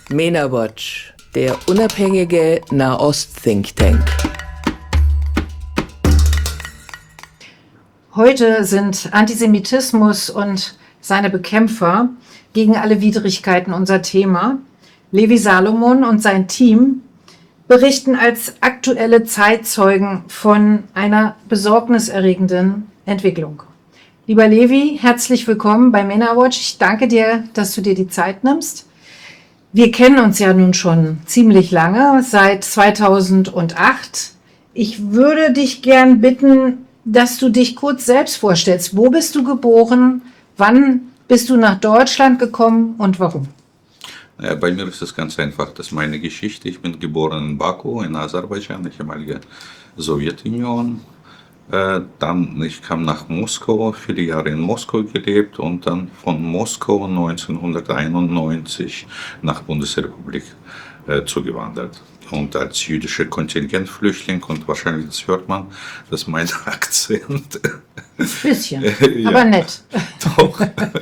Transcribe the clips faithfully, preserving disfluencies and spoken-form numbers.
MENA Watch, der unabhängige Nahost-Think Tank. Heute sind Antisemitismus und seine Bekämpfer gegen alle Widrigkeiten unser Thema. Levi Salomon und sein Team berichten als aktuelle Zeitzeugen von einer besorgniserregenden Entwicklung. Lieber Levi, herzlich willkommen bei MENA Watch. Ich danke dir, dass du dir die Zeit nimmst. Wir kennen uns ja nun schon ziemlich lange, seit zweitausendacht. Ich würde dich gern bitten, dass du dich kurz selbst vorstellst. Wo bist du geboren? Wann bist du nach Deutschland gekommen und warum? Ja, bei mir ist es ganz einfach. Das ist meine Geschichte. Ich bin geboren in Baku, in Aserbaidschan, die ehemalige Sowjetunion. Äh, dann, ich kam nach Moskau, viele Jahre in Moskau gelebt und dann von Moskau neunzehnhunderteinundneunzig nach Bundesrepublik äh, zugewandert. Und als jüdischer Kontingentflüchtling, und wahrscheinlich das hört man, dass mein Akzent. Ein bisschen, ja, aber nett. Doch.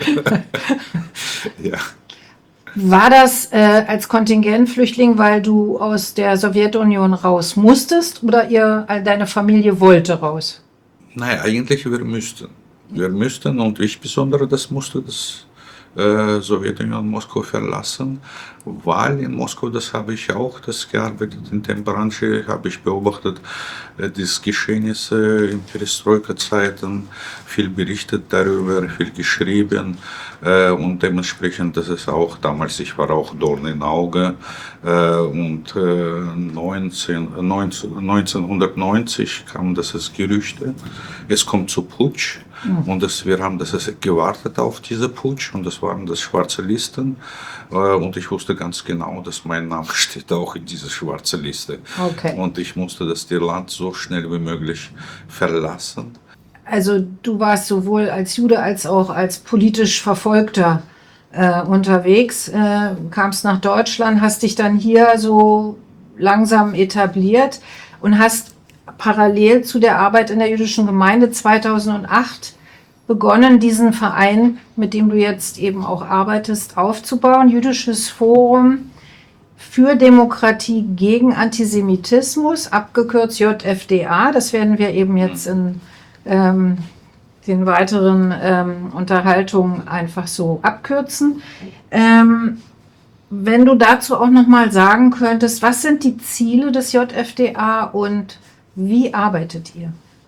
Ja. War das äh, als Kontingentflüchtling, weil du aus der Sowjetunion raus musstest oder ihr, deine Familie wollte raus? Nein, eigentlich wir müssten. Wir müssten und ich besonders das musste das äh, Sowjetunion Moskau verlassen, weil in Moskau, das habe ich auch das gearbeitet, in der Branche habe ich beobachtet, äh, die Geschehnisse in Perestroika-Zeiten, viel berichtet darüber, viel geschrieben äh, und dementsprechend, das ist auch damals, ich war auch Dorn im Auge äh, und äh, neunzehn, neunzehn, neunzehnhundertneunzig kam das als Gerüchte, es kommt zu Putsch. Und das, wir haben das gewartet auf diese Putsch und das waren das schwarze Listen und ich wusste ganz genau, dass mein Name steht auch in dieser schwarzen Liste. Okay. Und ich musste das Land so schnell wie möglich verlassen. Also du warst sowohl als Jude als auch als politisch Verfolgter äh, unterwegs, äh, kamst nach Deutschland, hast dich dann hier so langsam etabliert und hast parallel zu der Arbeit in der jüdischen Gemeinde zweitausendacht begonnen, diesen Verein, mit dem du jetzt eben auch arbeitest, aufzubauen. Jüdisches Forum für Demokratie gegen Antisemitismus, abgekürzt J F D A. Das werden wir eben jetzt in ähm, den weiteren ähm, Unterhaltungen einfach so abkürzen. Ähm, wenn du dazu auch noch mal sagen könntest, was sind die Ziele des J F D A und wie arbeitet ihr?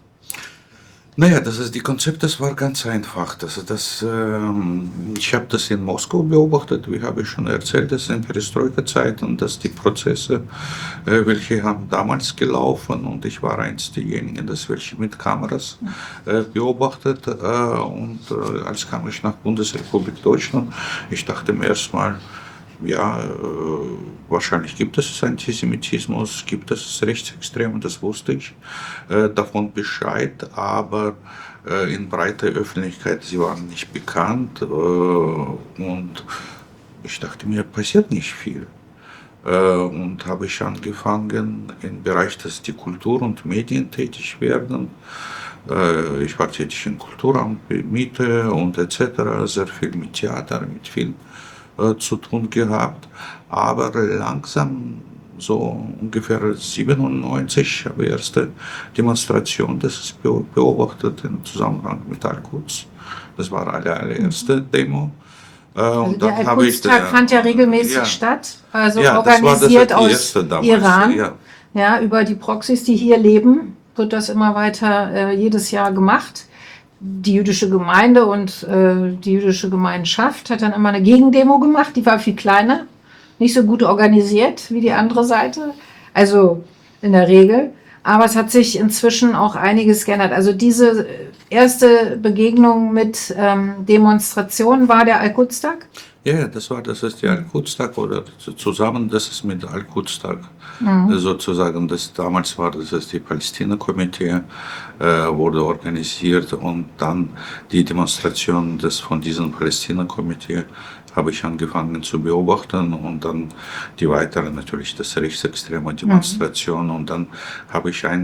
Naja, das ist die Konzept, das war ganz einfach. Das, das, ähm, ich habe das in Moskau beobachtet, wie habe ich schon erzählt, das in Perestroika-Zeiten, dass die Prozesse, äh, welche haben damals gelaufen und ich war eins derjenigen, das welche mit Kameras äh, beobachtet äh, und äh, als kam ich nach Bundesrepublik Deutschland, ich dachte mir erstmal, ja, äh, wahrscheinlich gibt es Antisemitismus, gibt es Rechtsextreme, das wusste ich äh, davon Bescheid, aber äh, in breiter Öffentlichkeit, sie waren nicht bekannt äh, und ich dachte mir, passiert nicht viel. Äh, und habe ich angefangen, im Bereich, dass die Kultur und Medien tätig werden. Äh, ich war tätig im Kulturamt, Miete und et cetera, sehr viel mit Theater, mit Film zu tun gehabt, aber langsam, so ungefähr siebenundneunzig, habe ich erste Demonstration, das ist beobachtet im Zusammenhang mit Al-Quds. Das war eine allererste Demo. Also und der Al-Quds-Tag fand ja regelmäßig ja. statt, also ja, organisiert das war das aus damals, Iran. Ja. Ja, über die Proxys, die hier leben, wird das immer weiter äh, jedes Jahr gemacht. Die jüdische Gemeinde und äh, die jüdische Gemeinschaft hat dann immer eine Gegendemo gemacht, die war viel kleiner, nicht so gut organisiert wie die andere Seite, also in der Regel. Aber es hat sich inzwischen auch einiges geändert. Also diese erste Begegnung mit ähm, Demonstrationen war der Al-Quds-Tag? Ja, das war, das ist der Al-Quds-Tag oder zusammen, das ist mit Al-Quds-Tag mhm. sozusagen. Das damals war das ist die Palästina-Komitee äh, wurde organisiert und dann die Demonstration des von diesem Palästina-Komitee habe ich angefangen zu beobachten und dann die weiteren natürlich das rechtsextreme Demonstration mhm. und dann habe ich ein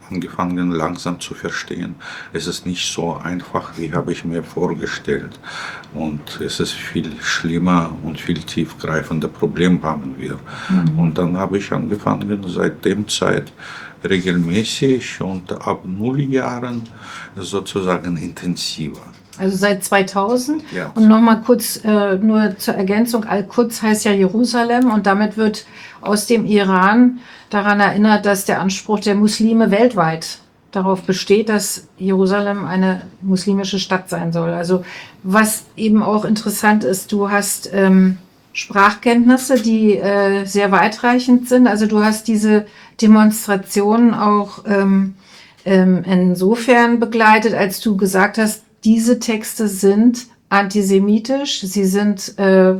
angefangen langsam zu verstehen, es ist nicht so einfach, wie habe ich mir vorgestellt. Und es ist viel schlimmer und viel tiefgreifender Problem haben wir. Mhm. Und dann habe ich angefangen, seit dem Zeit regelmäßig und ab null Jahren sozusagen intensiver. Also seit zweitausend. Ja. Und nochmal kurz, äh, nur zur Ergänzung, Al-Quds heißt ja Jerusalem und damit wird aus dem Iran daran erinnert, dass der Anspruch der Muslime weltweit darauf besteht, dass Jerusalem eine muslimische Stadt sein soll. Also was eben auch interessant ist, du hast ähm, Sprachkenntnisse, die äh, sehr weitreichend sind. Also du hast diese Demonstrationen auch ähm, ähm, insofern begleitet, als du gesagt hast, diese Texte sind antisemitisch, sie sind äh,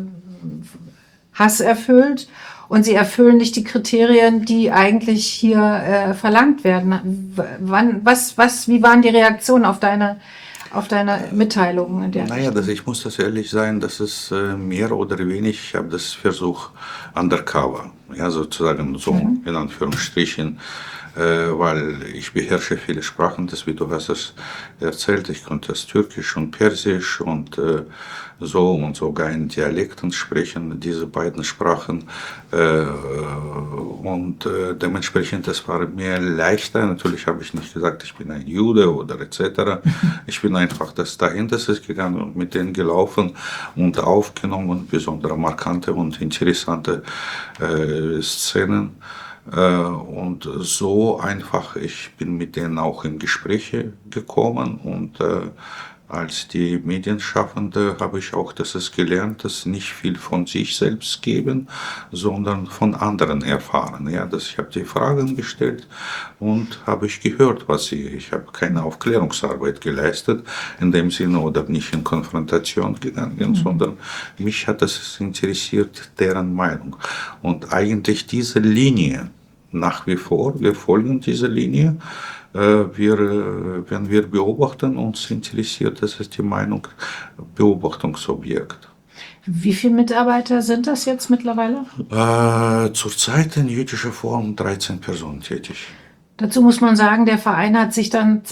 hasserfüllt und sie erfüllen nicht die Kriterien, die eigentlich hier äh, verlangt werden. W wann, was, was, wie waren die Reaktionen auf deine, auf deine Mitteilungen? In der naja, das, ich muss das ehrlich sein, das ist äh, mehr oder weniger, ich habe das versucht undercover, ja, sozusagen so mhm. in Anführungsstrichen. Äh, weil ich beherrsche viele Sprachen, das wie du hast es erzählt, ich konnte das Türkisch und Persisch und äh, so und sogar in Dialekten sprechen, diese beiden Sprachen äh, und äh, dementsprechend das war mir leichter, natürlich habe ich nicht gesagt, ich bin ein Jude oder et cetera. Ich bin einfach das dahinter ist gegangen und mit denen gelaufen und aufgenommen, besonders markante und interessante äh, Szenen. Und so einfach, ich bin mit denen auch in Gespräche gekommen und äh, als die Medienschaffende habe ich auch das ist gelernt, dass nicht viel von sich selbst geben, sondern von anderen erfahren. Ja, dass ich habe die Fragen gestellt und habe ich gehört, was sie, ich habe keine Aufklärungsarbeit geleistet, in dem Sinne oder nicht in Konfrontation gegangen, mhm. sondern mich hat das interessiert, deren Meinung. Und eigentlich diese Linie, nach wie vor, wir folgen dieser Linie. Wir, wenn wir beobachten, uns interessiert, das ist die Meinung, Beobachtungsobjekt. Wie viele Mitarbeiter sind das jetzt mittlerweile? Äh, zurzeit in jüdischer Form dreizehn Personen tätig. Dazu muss man sagen, der Verein hat sich dann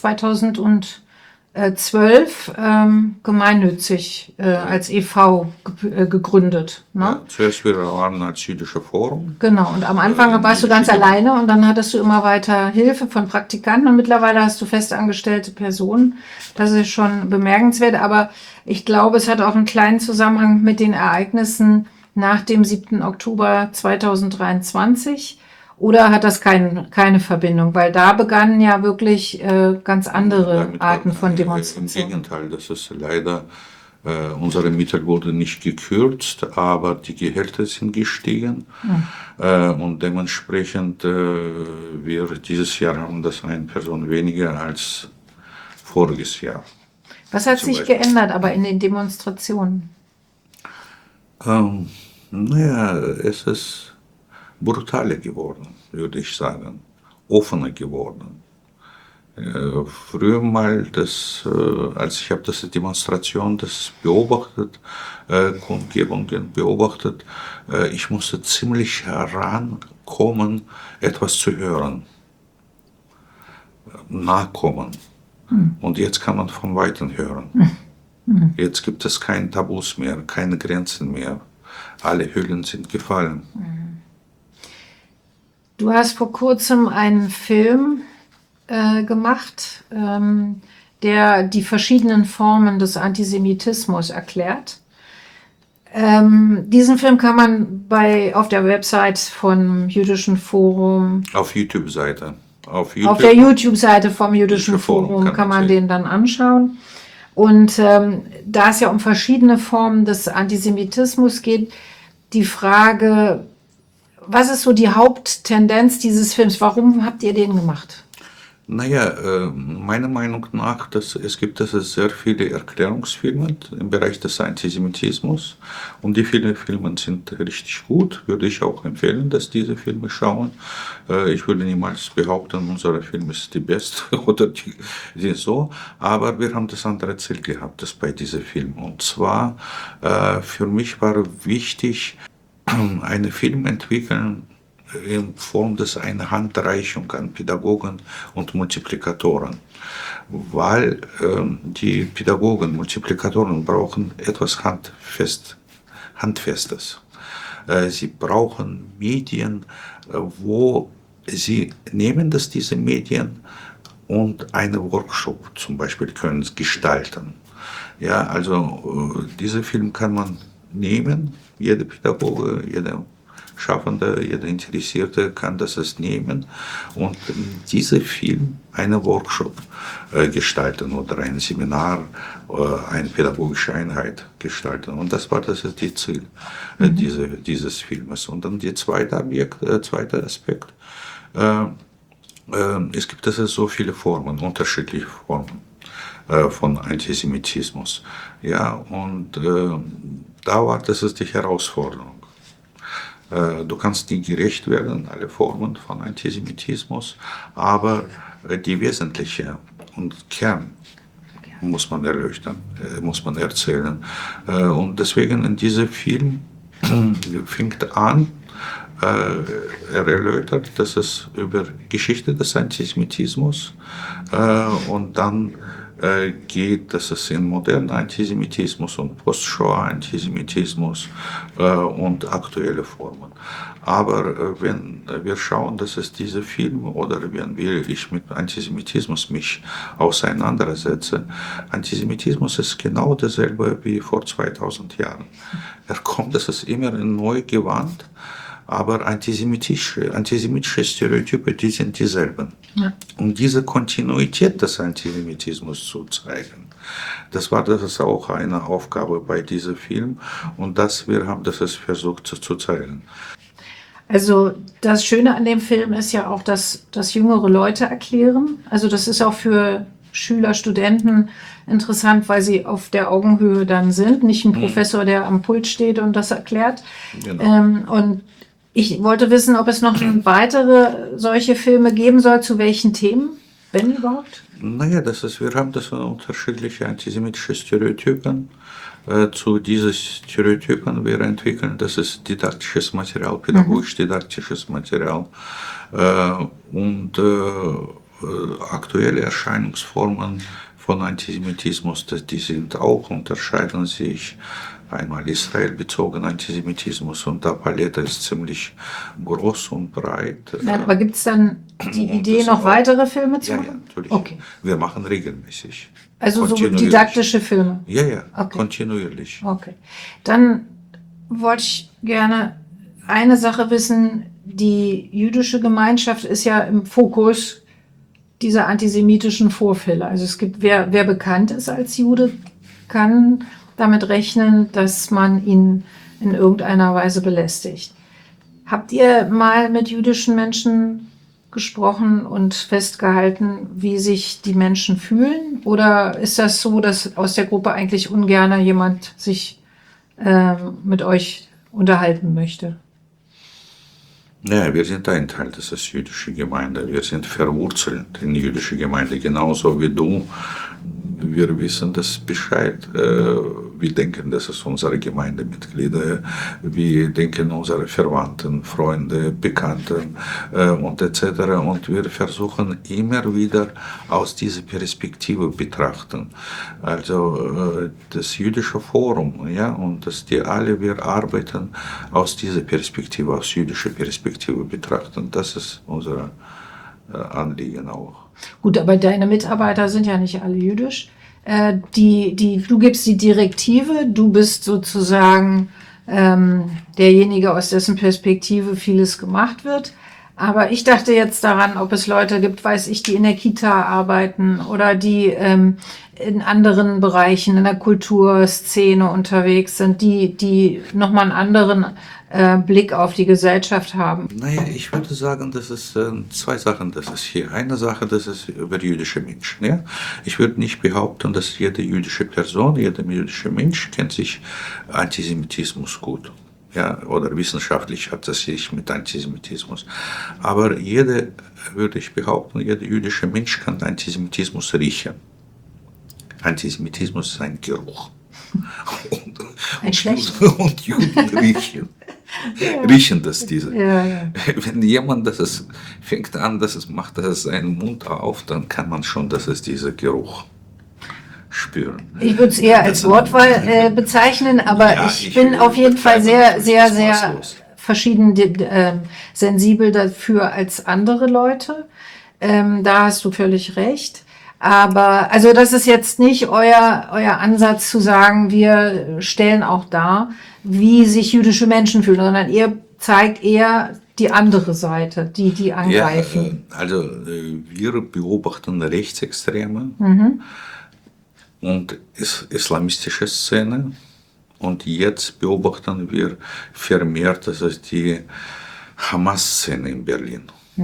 zweitausendzwölf ähm, gemeinnützig äh, als E V ge äh, gegründet. Ne? Ja, zuerst wir waren als jüdische Forum. Genau, und am Anfang äh, warst du ganz alleine und dann hattest du immer weiter Hilfe von Praktikanten und mittlerweile hast du festangestellte Personen. Das ist schon bemerkenswert, aber ich glaube, es hat auch einen kleinen Zusammenhang mit den Ereignissen nach dem siebten Oktober zweitausenddreiundzwanzig. Oder hat das kein, keine Verbindung? Weil da begannen ja wirklich äh, ganz andere Damit Arten von Demonstrationen. Im Gegenteil, das ist leider, äh, unsere Mittel wurden nicht gekürzt, aber die Gehälter sind gestiegen. Hm. Äh, und dementsprechend, äh, wir dieses Jahr haben das eine Person weniger als voriges Jahr. Was hat sich Beispiel. geändert aber in den Demonstrationen? Ähm, naja, es ist brutaler geworden, würde ich sagen, offener geworden. Äh, früher mal, das, äh, als ich habe das Demonstration das beobachtet, äh, Kundgebungen beobachtet, äh, ich musste ziemlich herankommen, etwas zu hören, nachkommen. Hm. Und jetzt kann man von Weitem hören. Hm. Jetzt gibt es keine Tabus mehr, keine Grenzen mehr. Alle Hüllen sind gefallen. Hm. Du hast vor kurzem einen Film äh, gemacht, ähm, der die verschiedenen Formen des Antisemitismus erklärt. Ähm, diesen Film kann man bei, auf der Website vom Jüdischen Forum... Auf YouTube-Seite. Auf, YouTube, auf der YouTube-Seite vom Jüdischen Forum, Forum kann, kann man den dann anschauen. Und ähm, da es ja um verschiedene Formen des Antisemitismus geht, die Frage... Was ist so die Haupttendenz dieses Films? Warum habt ihr den gemacht? Naja, äh, meiner Meinung nach, dass es gibt es sehr viele Erklärungsfilme im Bereich des Antisemitismus und die vielen Filme sind richtig gut, würde ich auch empfehlen, dass diese Filme schauen. Äh, ich würde niemals behaupten, unser Film ist die beste oder die, die so, aber wir haben das andere Ziel gehabt, das bei diesem Film. Und zwar, äh, für mich war wichtig, einen Film entwickeln, in Form des einer Handreichung an Pädagogen und Multiplikatoren, weil ähm, die Pädagogen, Multiplikatoren brauchen etwas Handfest, Handfestes. Äh, sie brauchen Medien, äh, wo sie nehmen das, diese Medien und einen Workshop zum Beispiel können gestalten. Ja, also äh, diesen Film kann man nehmen, jeder Pädagoge, jeder Schaffende, jeder Interessierte kann das es nehmen und in diesem Film einen Workshop äh, gestalten oder ein Seminar, äh, eine pädagogische Einheit gestalten. Und das war das ist die Ziel äh, mhm. diese, dieses Filmes. Und dann der zweite Objekt, äh, zweite Aspekt, äh, äh, es gibt also so viele Formen, unterschiedliche Formen äh, von Antisemitismus. Ja, und äh, da war das ist die Herausforderung. Du kannst nie gerecht werden, alle Formen von Antisemitismus, aber die wesentliche und Kern muss man erleuchten, muss man erzählen. Und deswegen in diesem Film fängt an, er erläutert, dass es über Geschichte des Antisemitismus und dann geht, dass es in modernen Antisemitismus und Post-Shoah-Antisemitismus äh, und aktuelle Formen. Aber äh, wenn wir schauen, dass es diese Filme oder wenn wir, ich mit Antisemitismus mich auseinandersetze, Antisemitismus ist genau dasselbe wie vor zweitausend Jahren. Er kommt, das ist immer neu gewandt, aber antisemitische, antisemitische Stereotype, die sind dieselben. Ja. Um diese Kontinuität des Antisemitismus zu zeigen, das war das ist auch eine Aufgabe bei diesem Film und das wir haben das ist versucht zu, zu zeigen. Also das Schöne an dem Film ist ja auch, dass, dass jüngere Leute erklären. Also das ist auch für Schüler, Studenten interessant, weil sie auf der Augenhöhe dann sind. Nicht ein Professor, der am Pult steht und das erklärt. Genau. Ähm, und ich wollte wissen, ob es noch weitere solche Filme geben soll, zu welchen Themen, wenn überhaupt? Naja, das ist, wir haben das unterschiedliche antisemitische Stereotypen. Äh, zu diesen Stereotypen wir entwickeln, das ist didaktisches Material, pädagogisch-didaktisches Material. Äh, und äh, aktuelle Erscheinungsformen von Antisemitismus, die sind auch, unterscheiden sich. Einmal israelbezogener Antisemitismus und die Palette ist ziemlich groß und breit. Nein, aber gibt es dann die Idee, noch weitere Filme zu machen? Ja, ja, natürlich. Okay. Wir machen regelmäßig. Also so didaktische Filme? Ja, ja, okay. kontinuierlich. Okay. Dann wollte ich gerne eine Sache wissen. Die jüdische Gemeinschaft ist ja im Fokus dieser antisemitischen Vorfälle. Also es gibt, wer, wer bekannt ist als Jude, kann damit rechnen, dass man ihn in irgendeiner Weise belästigt. Habt ihr mal mit jüdischen Menschen gesprochen und festgehalten, wie sich die Menschen fühlen? Oder ist das so, dass aus der Gruppe eigentlich ungern jemand sich äh, mit euch unterhalten möchte? Ja, wir sind ein Teil der jüdischen Gemeinde. Wir sind verwurzelt in die jüdische Gemeinde, genauso wie du. Wir wissen das Bescheid. Wir denken, das ist unsere Gemeindemitglieder. Wir denken unsere Verwandten, Freunde, Bekannten und et cetera. Und wir versuchen immer wieder aus dieser Perspektive betrachten. Also das jüdische Forum, ja, und dass die alle wir arbeiten aus dieser Perspektive, aus jüdischer Perspektive betrachten. Das ist unser Anliegen auch. Gut, aber deine Mitarbeiter sind ja nicht alle jüdisch. Äh, die, die, du gibst die Direktive, du bist sozusagen ähm, derjenige, aus dessen Perspektive vieles gemacht wird. Aber ich dachte jetzt daran, ob es Leute gibt, weiß ich, die in der Kita arbeiten oder die ähm, in anderen Bereichen, in der Kulturszene unterwegs sind, die, die nochmal einen anderen äh, Blick auf die Gesellschaft haben. Naja, ich würde sagen, das ist äh, zwei Sachen. Das ist hier eine Sache, das ist über jüdische Menschen. Ja? Ich würde nicht behaupten, dass jede jüdische Person, jeder jüdische Mensch kennt sich Antisemitismus gut. Ja, oder wissenschaftlich hat es sich mit Antisemitismus. Aber jede, würde ich behaupten, jeder jüdische Mensch kann Antisemitismus riechen. Antisemitismus ist ein Geruch. Und, ein schlechter. Und Juden riechen. riechen das diese. Ja, ja. Wenn jemand das ist, fängt an, dass es macht das seinen Mund auf, dann kann man schon, dass es dieser Geruch spüren. Ich würde es eher als Das- Wortwahl äh, bezeichnen, aber Ja, ich, ich bin auf jeden Fall sehr, betreibe sehr, das sehr maßlos. verschieden äh, sensibel dafür als andere Leute. Ähm, da hast du völlig recht. Aber also das ist jetzt nicht euer, euer Ansatz zu sagen, wir stellen auch dar, wie sich jüdische Menschen fühlen, sondern ihr zeigt eher die andere Seite, die die Ja, angreifen. äh, also äh, wir beobachten Rechtsextreme Mhm. und is islamistische Szene. Und jetzt beobachten wir vermehrt, das ist die Hamas-Szene in Berlin.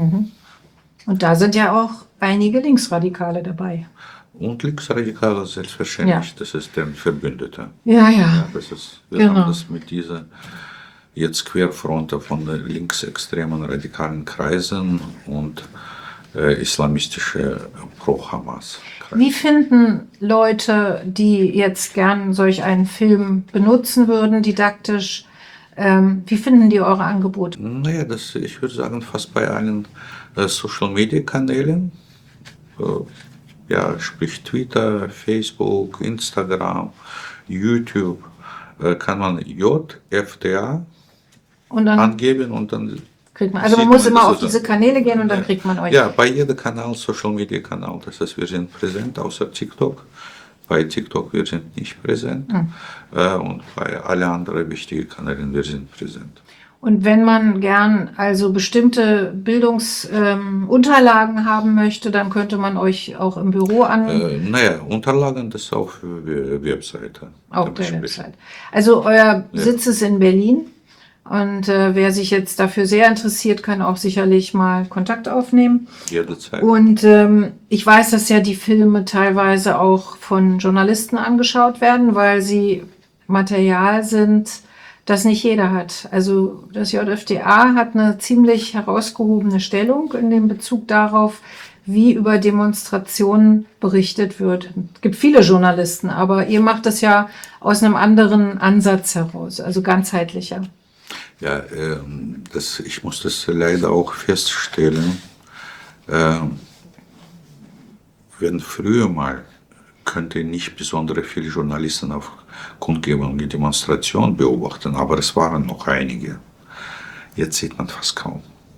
Und da sind ja auch einige Linksradikale dabei. Und Linksradikale selbstverständlich, Ja. das ist deren Verbündeter. Ja, Ja, ja. das ist, wir Genau. haben das mit dieser jetzt Querfront von den linksextremen radikalen Kreisen und äh, islamistische Pro-Hamas. Wie finden Leute, die jetzt gern solch einen Film benutzen würden, didaktisch, ähm, wie finden die eure Angebote? Naja, das, ich würde sagen, fast bei allen äh, Social-Media-Kanälen, äh, ja, sprich Twitter, Facebook, Instagram, YouTube, äh, kann man J F D A Und dann angeben und dann kriegt man, also man sieht muss man, immer das auf ist diese Kanäle gehen und dann kriegt man euch. Ja, bei jedem Kanal, Social Media Kanal, das heißt, wir sind präsent, außer TikTok. Bei TikTok wir sind nicht präsent Hm. äh, und bei allen anderen wichtigen Kanälen wir sind präsent. Und wenn man gern also bestimmte Bildungsunterlagen ähm, Unterlagen haben möchte, dann könnte man euch auch im Büro an Äh, naja, Unterlagen, das auf der Webseite. auf Da der besprechen. Website. Also euer Ja. Sitz ist in Berlin und äh, wer sich jetzt dafür sehr interessiert, kann auch sicherlich mal Kontakt aufnehmen. Jederzeit. Und ähm, ich weiß, dass ja die Filme teilweise auch von Journalisten angeschaut werden, weil sie Material sind, das nicht jeder hat. Also das J F D A hat eine ziemlich herausgehobene Stellung in dem Bezug darauf, wie über Demonstrationen berichtet wird. Es gibt viele Journalisten, aber ihr macht das ja aus einem anderen Ansatz heraus, also ganzheitlicher. Ja, ähm, das, ich muss das leider auch feststellen. Ähm, wenn früher mal könnte nicht besonders viele Journalisten auf Kundgebungen und Demonstrationen beobachten, aber es waren noch einige. Jetzt sieht man fast kaum.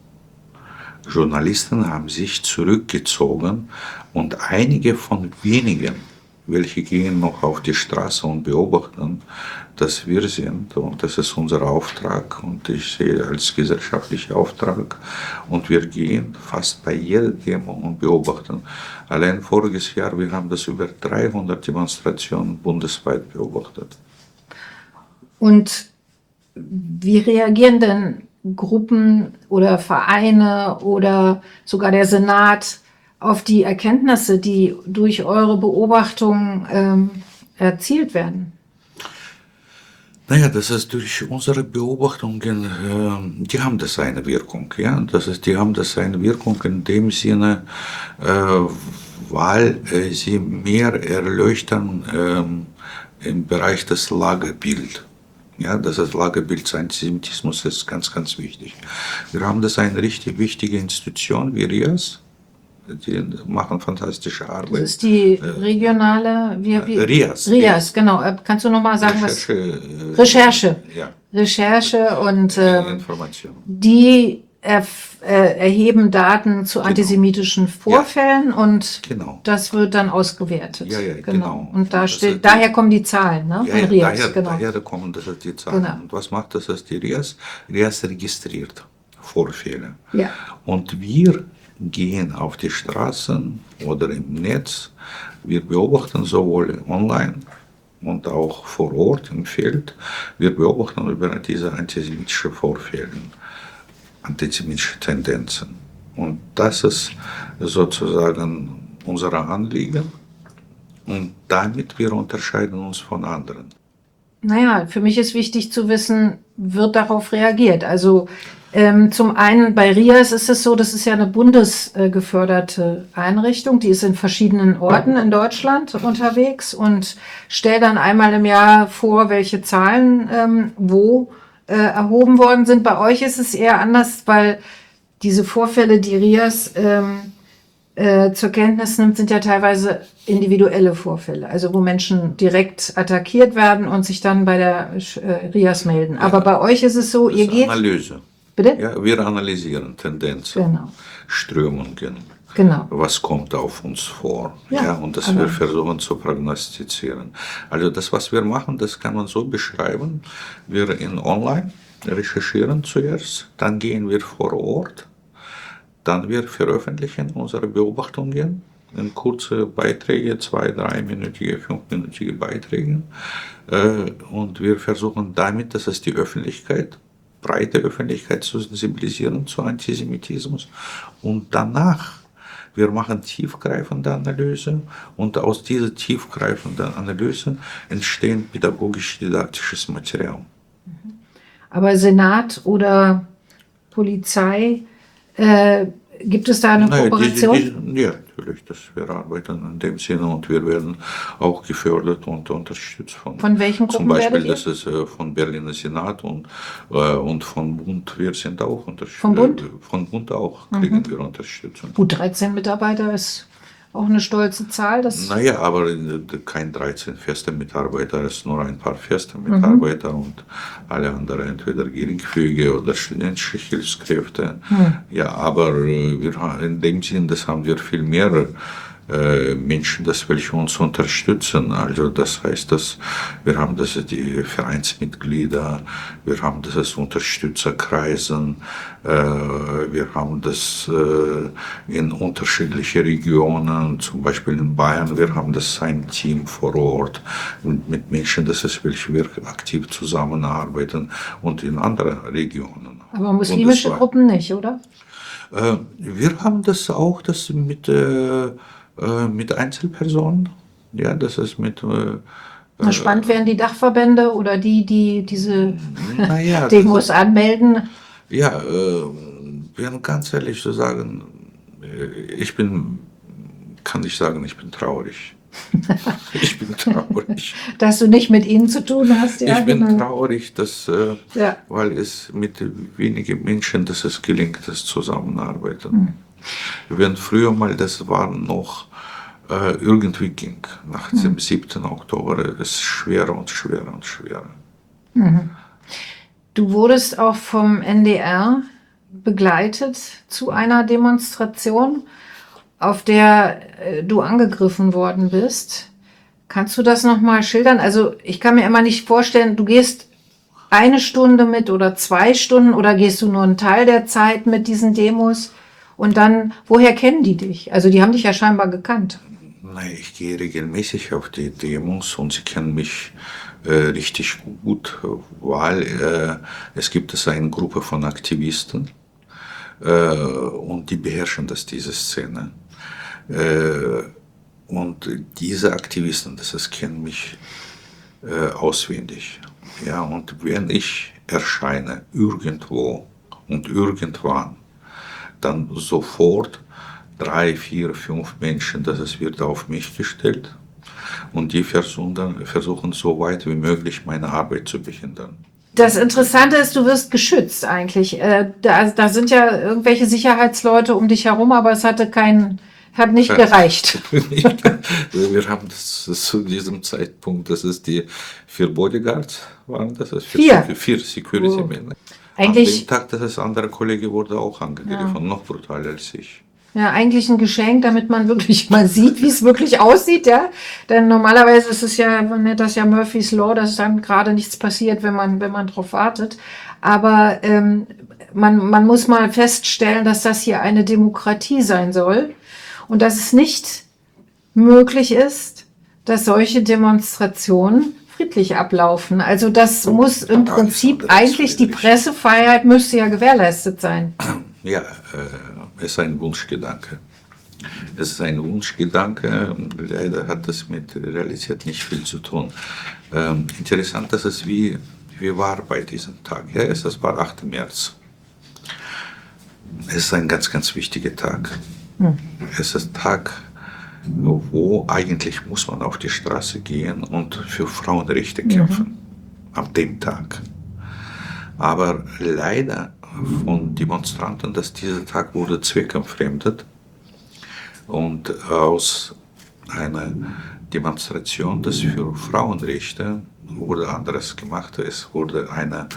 Journalisten haben sich zurückgezogen und einige von wenigen, welche gehen noch auf die Straße und beobachten, dass wir sind und das ist unser Auftrag und ich sehe als gesellschaftlicher Auftrag und wir gehen fast bei jeder Demo und beobachten. Allein voriges Jahr, wir haben das über dreihundert Demonstrationen bundesweit beobachtet. Und wie reagieren denn Gruppen oder Vereine oder sogar der Senat auf die Erkenntnisse, die durch eure Beobachtungen ähm, erzielt werden? Naja, das ist durch unsere Beobachtungen, äh, die haben das eine Wirkung, ja. Das ist, die haben das eine Wirkung in dem Sinne, äh, weil äh, sie mehr erleuchten äh, im Bereich des Lagebild. Ja, das ist Lagebild Antisemitismus ist ganz, ganz wichtig. Wir haben das eine richtig wichtige Institution wie R I A S, die machen fantastische Arbeit. Das ist die regionale, wie, wie? R I A S. R I A S, genau. Äh, Kannst du noch mal sagen, was? Recherche, äh, Recherche. Ja, Recherche und ähm, Information. die erf- äh, erheben Daten zu antisemitischen Vorfällen und Genau. das wird dann ausgewertet. Ja, ja, genau. Und da Das steht, ist- daher kommen die Zahlen, ne? Ja, Von ja, R I A S, daher, genau. daher da kommen das ist die Zahlen. Genau. Und was macht das, das die R I A S? R I A S registriert Vorfälle. Ja. Und wir gehen auf die Straßen oder im Netz. Wir beobachten sowohl online und auch vor Ort im Feld. Wir beobachten über diese antisemitischen Vorfälle, antisemitische Tendenzen. Und das ist sozusagen unser Anliegen. Und damit wir unterscheiden uns von anderen. Naja, für mich ist wichtig zu wissen, wird darauf reagiert. Also ähm, zum einen bei R I A S ist es so, das ist ja eine bundesgeförderte Einrichtung, die ist in verschiedenen Orten in Deutschland unterwegs und stellt dann einmal im Jahr vor, welche Zahlen ähm, wo äh, erhoben worden sind. Bei euch ist es eher anders, weil diese Vorfälle, die RIAS ähm, äh, zur Kenntnis nimmt, sind ja teilweise individuelle Vorfälle, also wo Menschen direkt attackiert werden und sich dann bei der äh, RIAS melden. Aber Ja. bei euch ist es so, Das ihr ist geht... Analyse. Bitte? Ja, wir analysieren Tendenzen, Genau. Strömungen, Genau. was kommt auf uns vor. Ja, Ja, und das aber- wir versuchen zu prognostizieren. Also das, was wir machen, das kann man so beschreiben. Wir in online recherchieren zuerst, dann gehen wir vor Ort, dann wir veröffentlichen unsere Beobachtungen in kurze Beiträge, zwei, dreiminütige, fünfminütige Beiträge. Äh, Und wir versuchen damit, dass es die Öffentlichkeit, breite Öffentlichkeit zu sensibilisieren zu Antisemitismus. Und danach, wir machen tiefgreifende Analyse und aus dieser tiefgreifenden Analyse entstehen pädagogisch-didaktisches Material. Aber Senat oder Polizei, äh, gibt es da eine Naja, Kooperation? diese, diese, ja, natürlich, dass wir arbeiten in dem Sinne und wir werden auch gefördert und unterstützt von, Von welchen zum Gruppen Beispiel, werdet ihr? das ist äh, von Berliner Senat und, äh, und vom Bund, wir sind auch unterstützt. Vom Bund? Äh, von Bund auch kriegen wir Unterstützung. Gut, dreizehn Mitarbeiter ist auch eine stolze Zahl. Das Naja, aber äh, kein dreizehn feste Mitarbeiter, es sind nur ein paar feste Mitarbeiter und alle anderen entweder geringfügige oder studentische Hilfskräfte. Ja, aber äh, wir haben in dem Sinn, das haben wir viel mehr äh, Menschen, das welche uns unterstützen. Also das heißt, dass wir haben das die Vereinsmitglieder, wir haben das Unterstützerkreisen, äh, wir haben das äh, in unterschiedliche Regionen, zum Beispiel in Bayern, wir haben das ein Team vor Ort mit, mit Menschen, das ist welche wir aktiv zusammenarbeiten und in anderen Regionen. aber muslimische Und das war- Gruppen nicht, oder? äh, wir haben das auch das mit, äh, äh, mit Einzelpersonen. Ja, das ist mit. Äh, Na, spannend wären die Dachverbände oder die, die diese naja, Demos anmelden. ja, äh, wir ganz ehrlich zu sagen, äh, ich bin, kann ich sagen, ich bin traurig. Ich bin traurig. Dass du nicht mit ihnen zu tun hast. Ja, Ich bin genau. traurig, dass, äh, Ja. weil es mit wenigen Menschen, dass es gelingt, das Zusammenarbeiten. Wenn früher mal das war noch äh, irgendwie ging, nach dem siebten Oktober, ist es schwerer und schwerer und schwerer. Du wurdest auch vom N D R begleitet zu einer Demonstration, auf der äh, du angegriffen worden bist. Kannst du das nochmal schildern? Also ich kann mir immer nicht vorstellen, du gehst eine Stunde mit oder zwei Stunden oder gehst du nur einen Teil der Zeit mit diesen Demos? Und dann, woher kennen die dich? Also die haben dich ja scheinbar gekannt. Nein, ich gehe regelmäßig auf die Demos und sie kennen mich äh, richtig gut, weil äh, es gibt es eine Gruppe von Aktivisten äh, und die beherrschen das, diese Szene. Äh, und diese Aktivisten, das ist, kennen mich äh, auswendig. Ja, und wenn ich erscheine irgendwo und irgendwann, dann sofort drei, vier, fünf Menschen, das es wird auf mich gestellt und die versuchen, versuchen so weit wie möglich meine Arbeit zu behindern. Das Interessante ist, du wirst geschützt eigentlich. Äh, Da, da sind ja irgendwelche Sicherheitsleute um dich herum, aber es hatte kein, hat nicht gereicht. Wir haben das zu diesem Zeitpunkt, das ist die vier Bodyguards waren, das ist Vier? vier Security-Männer. Eigentlich- An dem Tag, das ist andere Kollege wurde auch angegriffen, noch brutaler als ich. Ja, eigentlich ein Geschenk, damit man wirklich mal sieht, wie es wirklich aussieht, ja. Denn normalerweise ist es ja, man nennt das ja Murphy's Law, dass dann gerade nichts passiert, wenn man, wenn man drauf wartet. Aber ähm, man, man muss mal feststellen, dass das hier eine Demokratie sein soll und dass es nicht möglich ist, dass solche Demonstrationen friedlich ablaufen. Also das muss im Alles Prinzip andere als eigentlich, die friedlich. Pressefreiheit müsste ja gewährleistet sein. Ja, äh, es ist ein Wunschgedanke. Es ist ein Wunschgedanke, leider hat das mit Realität nicht viel zu tun. Ähm, interessant, dass es wie, wie war bei diesem Tag. Ja, es es war achter März. Es ist ein ganz, ganz wichtiger Tag. Es ist ein Tag, wo eigentlich muss man auf die Straße gehen und für Frauenrechte kämpfen. An dem Tag. Aber leider von Demonstranten, dass dieser Tag wurde zweckentfremdet und aus einer Demonstration, das für Frauenrechte wurde anderes gemacht. Es wurde eine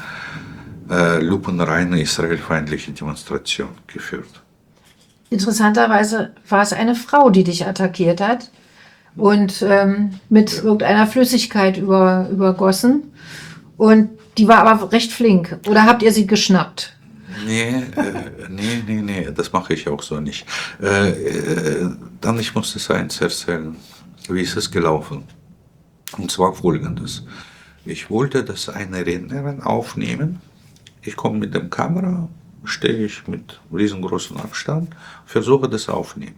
äh, lupenreine israelfeindliche Demonstration geführt. Interessanterweise war es eine Frau, die dich attackiert hat und ähm, mit Ja. irgendeiner Flüssigkeit über, übergossen. Und die war aber recht flink. Oder habt ihr sie geschnappt? Nee, äh, nee, nee, nee, das mache ich auch so nicht. Äh, äh, dann, ich muss das eins erzählen. Wie ist es gelaufen? Und zwar folgendes. Ich wollte das eine Rednerin aufnehmen. Ich komme mit der Kamera, stehe ich mit riesengroßem Abstand, versuche das aufnehmen.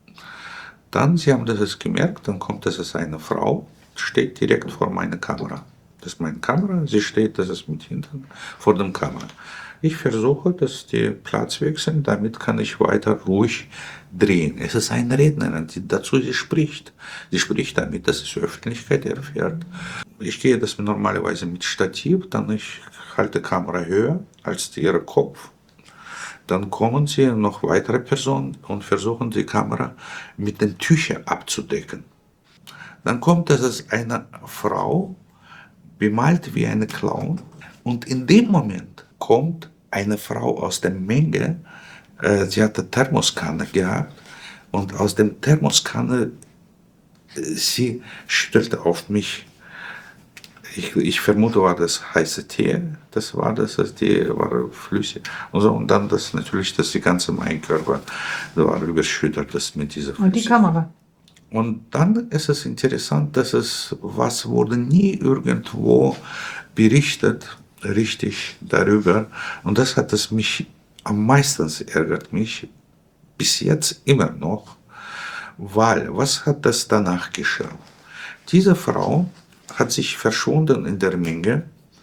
Dann, sie haben das gemerkt, dann kommt, das ist eine Frau, steht direkt vor meiner Kamera. Das ist meine Kamera, sie steht, das ist mit hinten vor der Kamera. Ich versuche, dass die Platz wechseln, damit kann ich weiter ruhig drehen. Es ist eine Rednerin, die dazu sie spricht. Sie spricht damit, dass es Öffentlichkeit erfährt. Ich gehe das normalerweise mit Stativ, dann ich halte die Kamera höher als ihr Kopf. Dann kommen sie noch weitere Personen und versuchen die Kamera mit den Tüchern abzudecken. Dann kommt, dass es eine Frau bemalt wie eine Clown und in dem Moment kommt eine Frau aus der Menge, äh, sie hatte Thermoskanne gehabt und aus dem Thermoskanne, äh, sie stellte auf mich, ich, ich vermute, war das heiße Tee, das war das, das die war flüssig und so und dann das natürlich, dass die ganze mein Körper war überschüttet das mit dieser Flüssigkeit. Und die Kamera? Und dann ist es interessant, dass es, was wurde nie irgendwo berichtet, richtig darüber. Und das hat es mich am meisten ärgert mich bis jetzt immer noch, weil, was hat das danach geschah? Diese Frau hat sich verschwunden in der Menge.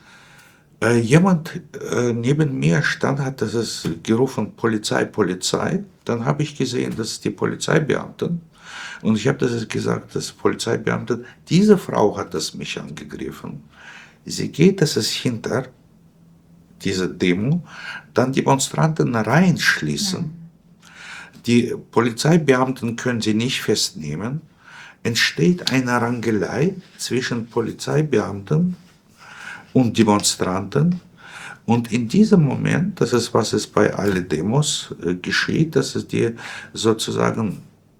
Äh, jemand äh, neben mir stand, hat das ist gerufen, Polizei, Polizei. Dann habe ich gesehen, dass die Polizeibeamten, und ich habe das gesagt, dass Polizeibeamte, diese Frau hat das mich angegriffen. Sie geht, das ist hinter dieser Demo, dann Demonstranten reinschließen. Ja. Die Polizeibeamten können sie nicht festnehmen. Entsteht eine Rangelei zwischen Polizeibeamten und Demonstranten. Und in diesem Moment, das ist, was es bei allen Demos äh, geschieht, dass es die sozusagen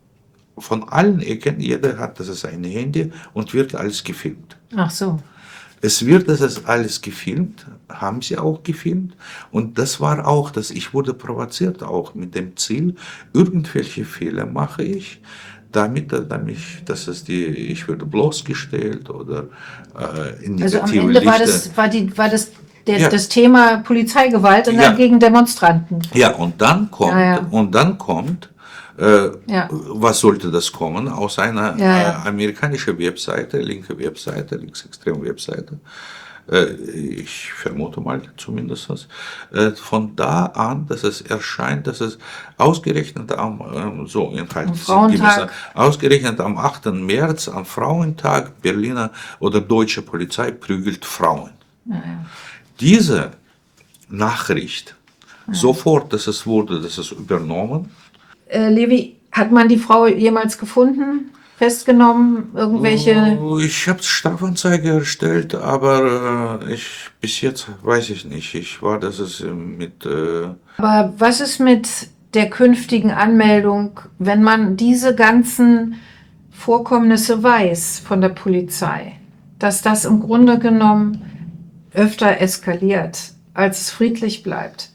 von allen Ecken, jeder hat das ist ein Handy und wird alles gefilmt. Ach so. Es wird das ist alles gefilmt, haben sie auch gefilmt und das war auch, dass ich wurde provoziert auch mit dem Ziel, irgendwelche Fehler mache ich, damit, damit das ist die, ich würde bloßgestellt oder äh, in negative Also am Ende war Lichter. das, war die, war das der, Ja. das Thema Polizeigewalt und Ja. dann gegen Demonstranten. Ja, und dann kommt, Ja, ja. und dann kommt, äh, Ja. was sollte das kommen? Aus einer Ja, ja. äh, amerikanischen Webseite, linke Webseite, linksextreme Webseite. Äh, ich vermute mal zumindest. Äh, von da an, dass es erscheint, dass es ausgerechnet am, ähm, so Inhalt, Am Frauentag. ausgerechnet am achten März, am Frauentag, Berliner oder deutsche Polizei prügelt Frauen. Ja, ja. Diese Nachricht, sofort, dass es wurde, dass es übernommen. Äh, Levi, hat man die Frau jemals gefunden, festgenommen, irgendwelche? Oh, ich habe Strafanzeige erstellt, aber äh, ich bis jetzt weiß ich nicht. Ich war, das ist äh, mit. Äh, Aber was ist mit der künftigen Anmeldung, wenn man diese ganzen Vorkommnisse weiß von der Polizei, dass das im Grunde genommen öfter eskaliert, als es friedlich bleibt?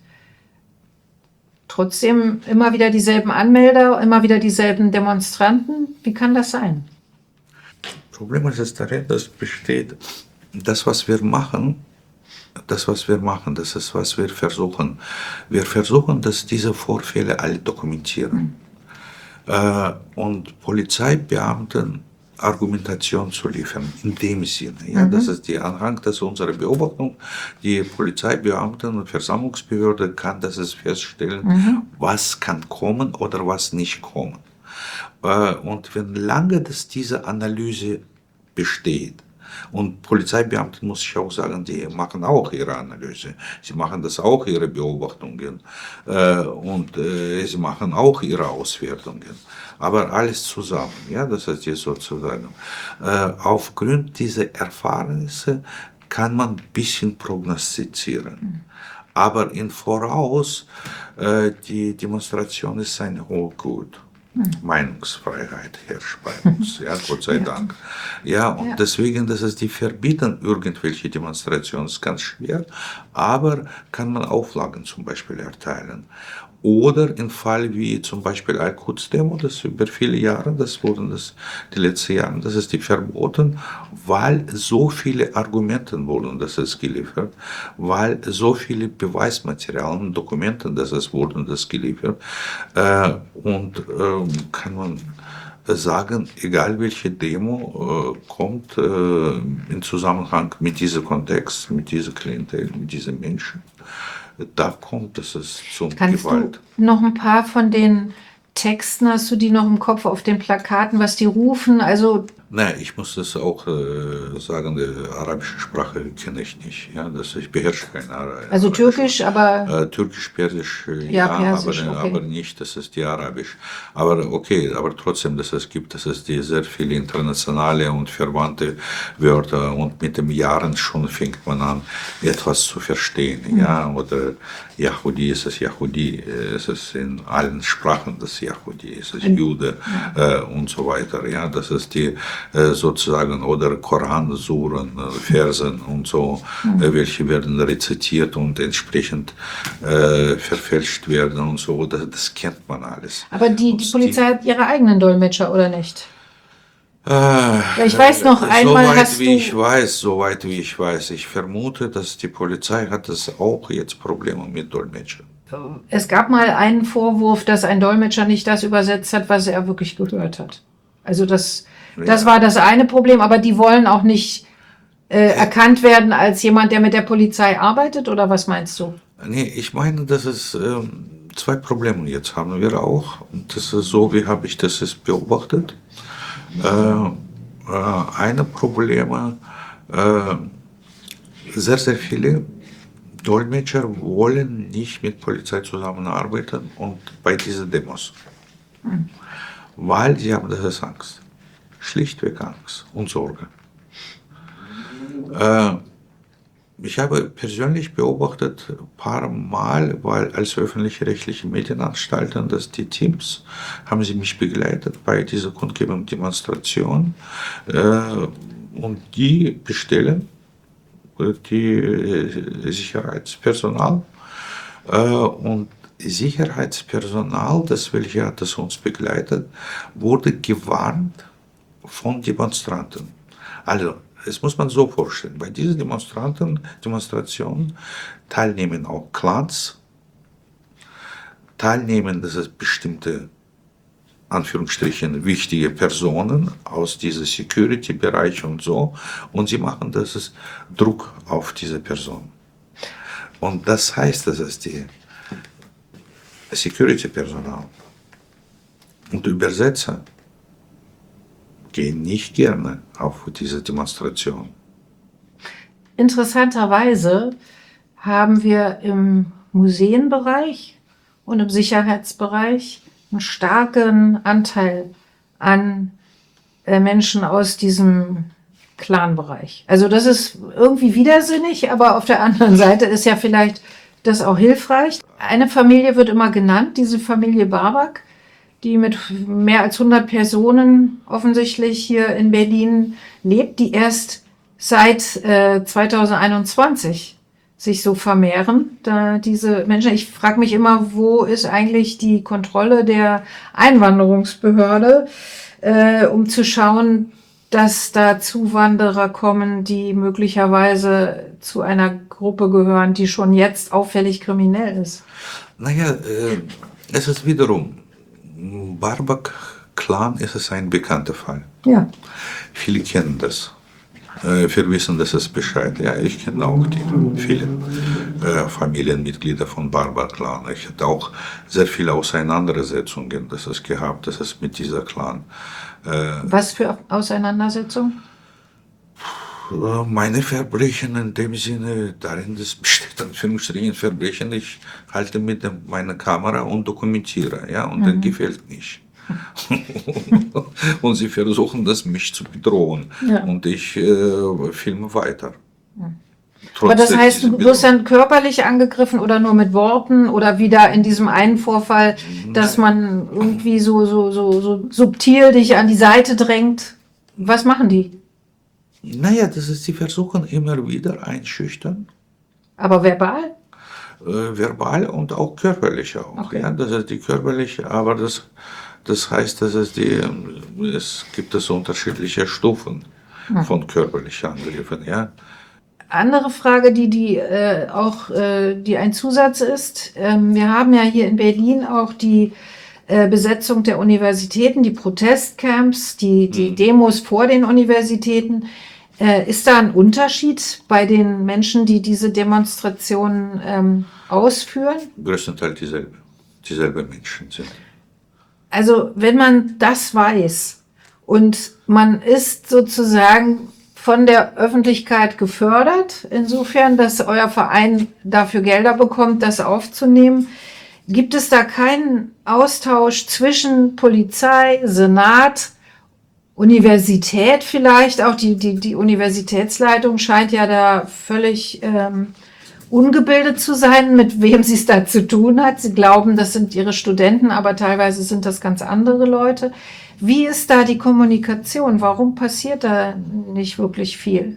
Trotzdem immer wieder dieselben Anmelder, immer wieder dieselben Demonstranten. Wie kann das sein? Problem ist es darin, dass besteht, das, was wir machen, das, was wir machen, das ist, was wir versuchen. Wir versuchen, dass diese Vorfälle alle dokumentieren. Mhm. Äh, und Polizeibeamten Argumentation zu liefern, in dem Sinne. Ja, mhm. Das ist die Anhang, das ist unsere Beobachtung. Die Polizeibeamten und Versammlungsbehörde kann das ist feststellen, mhm. was kann kommen oder was nicht kommen. Äh, und wenn lange das diese Analyse besteht, Und Polizeibeamte, muss ich auch sagen, die machen auch ihre Analyse. Sie machen das auch, ihre Beobachtungen. Äh, und äh, sie machen auch ihre Auswertungen. Aber alles zusammen, ja, das heißt jetzt sozusagen. Äh, aufgrund dieser Erfahrnisse kann man ein bisschen prognostizieren. Mhm. Aber im Voraus, äh, die Demonstration ist ein hohes Gut. Meinungsfreiheit herrscht bei uns, ja, Gott sei Dank. Ja, und ja. deswegen, das ist die verbieten irgendwelche Demonstrationen, ist ganz schwer, aber kann man Auflagen zum Beispiel erteilen. Oder im Fall wie zum Beispiel Al-Quds-Demo, das über viele Jahre, das wurden das die letzten Jahre, das ist die verboten, weil so viele Argumente wurden, das ist geliefert, weil so viele Beweismaterialien, Dokumente, das ist wurden das geliefert, äh, und äh, kann man sagen, egal welche Demo äh, kommt äh, in Zusammenhang mit diesem Kontext, mit dieser Klientel, mit diesen Menschen, da kommt es zum Kannst Gewalt. Du noch ein paar von den Texten, hast du die noch im Kopf auf den Plakaten, was die rufen? Also Nein, ich muss das auch äh, sagen, die arabische Sprache kenne ich nicht. Ja, das, ich beherrsche keine Arabisch. Also Türkisch, aber... Äh, Türkisch, Persisch, äh, ja, ja, Persisch, aber, okay. aber nicht, das ist die Arabisch. Aber okay, aber trotzdem, dass es gibt, dass es die sehr viele internationale und verwandte Wörter und mit den Jahren schon fängt man an, etwas zu verstehen. Mhm. Ja, oder Yahudi ist es Yahudi, es ist in allen Sprachen das Yahudi, es ist Jude äh, und so weiter. Ja, das ist die sozusagen, oder Koran, Suren, Versen und so, mhm. welche werden rezitiert und entsprechend äh, verfälscht werden und so, das, das kennt man alles. Aber die, die Polizei die, hat ihre eigenen Dolmetscher, oder nicht? Äh, ja, ich weiß noch einmal, soweit hast wie du ich weiß, soweit wie ich weiß, ich vermute, dass die Polizei hat das auch jetzt Probleme mit Dolmetschern. Es gab mal einen Vorwurf, dass ein Dolmetscher nicht das übersetzt hat, was er wirklich gehört hat. Also das Das war das eine Problem, aber die wollen auch nicht äh, erkannt werden als jemand, der mit der Polizei arbeitet, oder was meinst du? Nee, ich meine, dass es ähm, zwei Probleme jetzt haben wir auch. Und das ist so, wie habe ich das jetzt beobachtet. Äh, äh, eine Probleme, äh, sehr, sehr viele Dolmetscher wollen nicht mit Polizei zusammenarbeiten und bei diesen Demos. Hm. Weil sie haben das ist Angst. Schlichtweg Angst und Sorge. Äh, ich habe persönlich beobachtet ein paar Mal, weil als öffentlich-rechtliche Medienanstalten, dass die Teams haben sie mich begleitet bei dieser Kundgebung Demonstration äh, und die bestellen die Sicherheitspersonal äh, und Sicherheitspersonal, das welche hat das uns begleitet, wurde gewarnt von Demonstranten. Also, das muss man so vorstellen. Bei diesen Demonstranten, Demonstrationen teilnehmen auch Clans, teilnehmen, das ist bestimmte, Anführungsstrichen, wichtige Personen aus diesem Security-Bereich und so, und sie machen das ist Druck auf diese Person. Und das heißt, dass es die Security-Personal und Übersetzer gehen nicht gerne auf diese Demonstration. Interessanterweise haben wir im Museenbereich und im Sicherheitsbereich einen starken Anteil an äh, Menschen aus diesem Clan-Bereich. Also das ist irgendwie widersinnig, aber auf der anderen Seite ist ja vielleicht das auch hilfreich. Eine Familie wird immer genannt, diese Familie Babak, die mit mehr als hundert Personen offensichtlich hier in Berlin lebt, die erst seit äh, zweitausendeinundzwanzig sich so vermehren, da diese Menschen, ich frage mich immer, wo ist eigentlich die Kontrolle der Einwanderungsbehörde, äh, um zu schauen, dass da Zuwanderer kommen, die möglicherweise zu einer Gruppe gehören, die schon jetzt auffällig kriminell ist. Naja, äh, es ist wiederum, Babak-Clan ist es ein bekannter Fall. Ja. Viele kennen das. Wir wissen, dass es Bescheid. Ja, ich kenne auch die vielen äh, Familienmitglieder von Babak-Clan. Ich hatte auch sehr viele Auseinandersetzungen, das es gehabt, das es mit dieser Clan. Äh, Was für Auseinandersetzungen? Meine Verbrechen in dem Sinne, darin, das besteht Anführungsstrichen Verbrechen, ich halte mit dem, meiner Kamera und dokumentiere, ja, und mhm. dann gefällt nicht. Und sie versuchen das, mich zu bedrohen. Ja. Und ich äh, filme weiter. Ja. Aber das heißt, du wirst dann körperlich angegriffen oder nur mit Worten oder wieder in diesem einen Vorfall, dass man irgendwie so, so, so, so subtil dich an die Seite drängt? Was machen die? Naja, das ist, sie versuchen immer wieder einschüchtern. Aber verbal? Äh, verbal und auch körperlich auch. Okay. Ja, das ist die körperliche, aber das, das heißt, dass es die, es gibt es unterschiedliche Stufen hm. von körperlichen Angriffen, ja. Andere Frage, die, die äh, auch äh, die ein Zusatz ist. Ähm, wir haben ja hier in Berlin auch die äh, Besetzung der Universitäten, die Protestcamps, die, die Demos vor den Universitäten. Äh, ist da ein Unterschied bei den Menschen, die diese Demonstrationen ähm, ausführen? Größtenteils dieselbe, dieselbe Menschen sind. Also wenn man das weiß und man ist sozusagen von der Öffentlichkeit gefördert, insofern, dass euer Verein dafür Gelder bekommt, das aufzunehmen. Gibt es da keinen Austausch zwischen Polizei, Senat, Universität vielleicht? Auch die, die, die Universitätsleitung scheint ja da völlig ähm, ungebildet zu sein, mit wem sie es da zu tun hat. Sie glauben, das sind ihre Studenten, aber teilweise sind das ganz andere Leute. Wie ist da die Kommunikation? Warum passiert da nicht wirklich viel?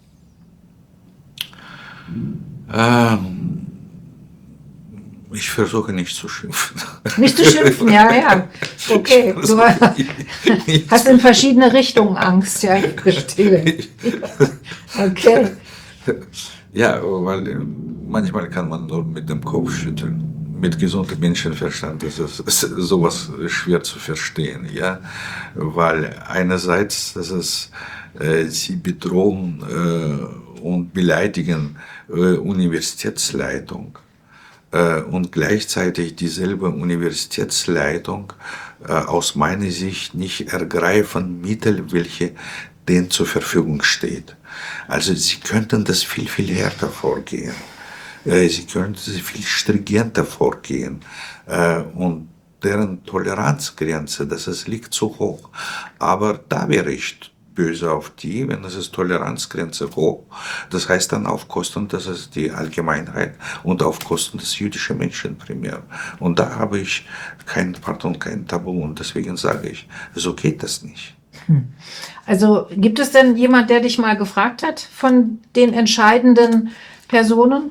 Ähm, ich versuche nicht zu schimpfen. Nicht zu schimpfen, ja, ja. Okay. Du hast in verschiedene Richtungen Angst, ja, ich verstehe. Okay. Ja, weil manchmal kann man nur mit dem Kopf schütteln. Mit gesundem Menschenverstand ist es ist sowas schwer zu verstehen, ja, weil einerseits, dass es äh, sie bedrohen äh, und beleidigen äh, Universitätsleitung äh, und gleichzeitig dieselbe Universitätsleitung äh, aus meiner Sicht nicht ergreifen Mittel, welche denen zur Verfügung steht. Also sie könnten das viel, viel härter vorgehen. Sie können viel stringenter vorgehen und deren Toleranzgrenze, das ist, liegt zu hoch. Aber da wäre ich böse auf die, wenn es ist Toleranzgrenze hoch. Das heißt dann auf Kosten, das ist die Allgemeinheit und auf Kosten des jüdischen Menschen primär. Und da habe ich keinen Pardon, kein Tabu und deswegen sage ich, so geht das nicht. Also gibt es denn jemand, der dich mal gefragt hat von den entscheidenden Personen?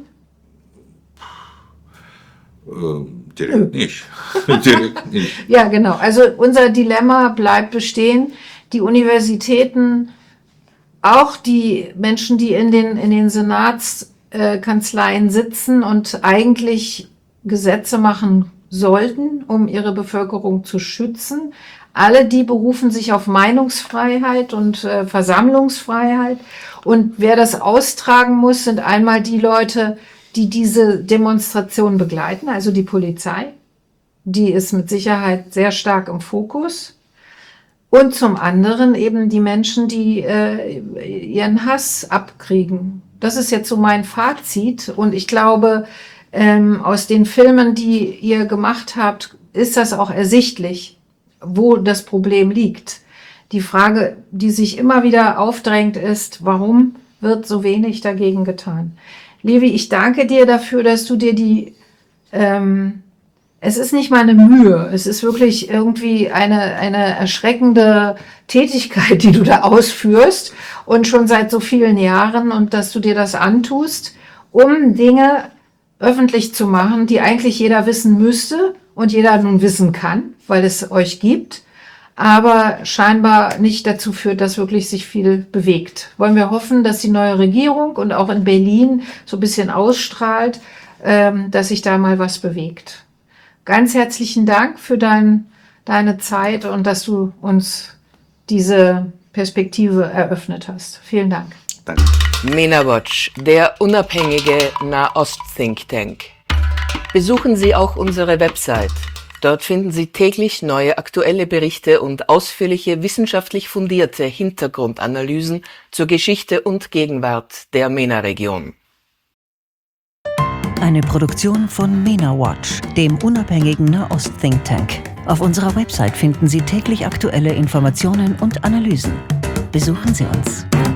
Direkt nicht. Direkt nicht. Ja, genau. Also unser Dilemma bleibt bestehen. Die Universitäten, auch die Menschen, die in den, in den Senatskanzleien sitzen und eigentlich Gesetze machen sollten, um ihre Bevölkerung zu schützen. Alle die berufen sich auf Meinungsfreiheit und äh, Versammlungsfreiheit. Und wer das austragen muss, sind einmal die Leute, die diese Demonstration begleiten, also die Polizei. Die ist mit Sicherheit sehr stark im Fokus. Und zum anderen eben die Menschen, die äh, ihren Hass abkriegen. Das ist jetzt so mein Fazit. Und ich glaube, ähm, aus den Filmen, die ihr gemacht habt, ist das auch ersichtlich, wo das Problem liegt. Die Frage, die sich immer wieder aufdrängt, ist, warum wird so wenig dagegen getan? Levi, ich danke dir dafür, dass du dir die, ähm, es ist nicht mal eine Mühe, es ist wirklich irgendwie eine, eine erschreckende Tätigkeit, die du da ausführst und schon seit so vielen Jahren und dass du dir das antust, um Dinge öffentlich zu machen, die eigentlich jeder wissen müsste und jeder nun wissen kann, weil es euch gibt, aber scheinbar nicht dazu führt, dass wirklich sich viel bewegt. Wollen wir hoffen, dass die neue Regierung und auch in Berlin so ein bisschen ausstrahlt, ähm, dass sich da mal was bewegt. Ganz herzlichen Dank für dein, deine Zeit und dass du uns diese Perspektive eröffnet hast. Vielen Dank. Danke. MENA-Watch, der unabhängige Nahost-Think Tank. Besuchen Sie auch unsere Website Dort finden Sie täglich neue aktuelle Berichte und ausführliche wissenschaftlich fundierte Hintergrundanalysen zur Geschichte und Gegenwart der MENA-Region. Eine Produktion von MENA Watch, dem unabhängigen Nahost-Think Tank. Auf unserer Website finden Sie täglich aktuelle Informationen und Analysen. Besuchen Sie uns.